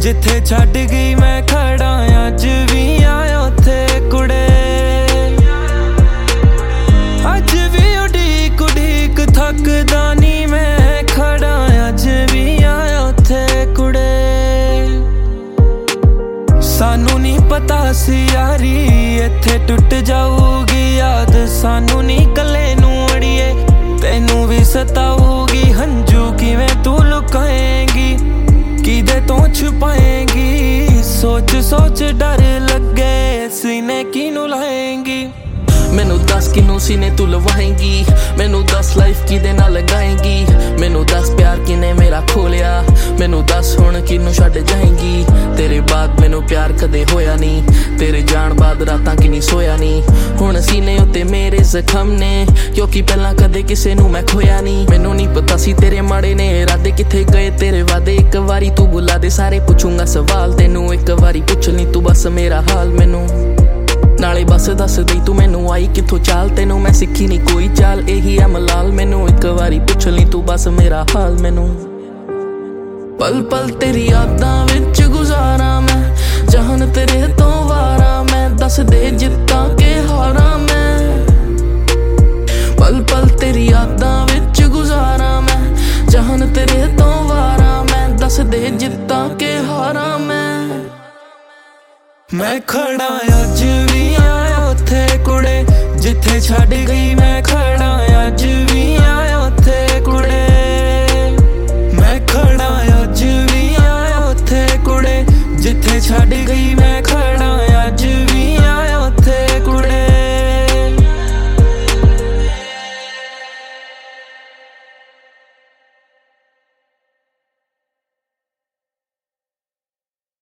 जिथे छड्ड गई मैं खड़ा अज भी आया उत्थे कुड़े। अज भी उड़ीक उड़ीक थकदा नी मैं खड़ा अज भी आया उत्थे कुड़े। सानू नी पता सी यारी इत्थे टुट जाऊगी याद, सानू नी कले नू अड़िए तेनू भी सताऊगी। हंजू किवें तू लुकाएंगी किदे तो छुपाएंगी, सोच सोच डर लगे सीने किनू लाएंगी। मैनू दस किनू सीने तू लवाएंगी, मैनू दस लाइफ किदे नाल लगाएंगी, मैनू दस प्यार किने मेरा खोलिया, मैनू दस हुण किनू छड्ड जाएंगी। तेरे बाद मैनू प्यार कदे होया नी, तेरे जान बाद रातां किनी सोया नी। हुण सीने उत्ते मेरे जख्म ने क्योंकि पहलां कदे किसे नू मैं खोया नी। मैनू नहीं पता सी तेरे माड़े ने इरादे किथे गए तेरे वादे। एक वारी तू बुला दे सारे पुछूंगा सवाल तेनू, एक वारी पुछ ली तू बस मेरा हाल मैनू। नाले बस दस दई तू मैनू आई किथों चाल, तेनू मैं सिक्खी नी कोई चाल यही है मलाल। मैनू एक वारी पुछ ली तू बस मेरा हाल मैनू। पल पल तेरी यादां विच गुजारा मैं, जहन तेरे तो वारा मैं, दस दे जित्तां के हारा मैं। पल पल तेरी यादां विच गुजारा मैं, जहन तेरे तो वारा मैं, दस दे जित्तां के हारा मैं। मैं खड़ा अज भी आया उत्थे कुड़े, जिथे छड्ड गई मैं खड़ा अज भी आया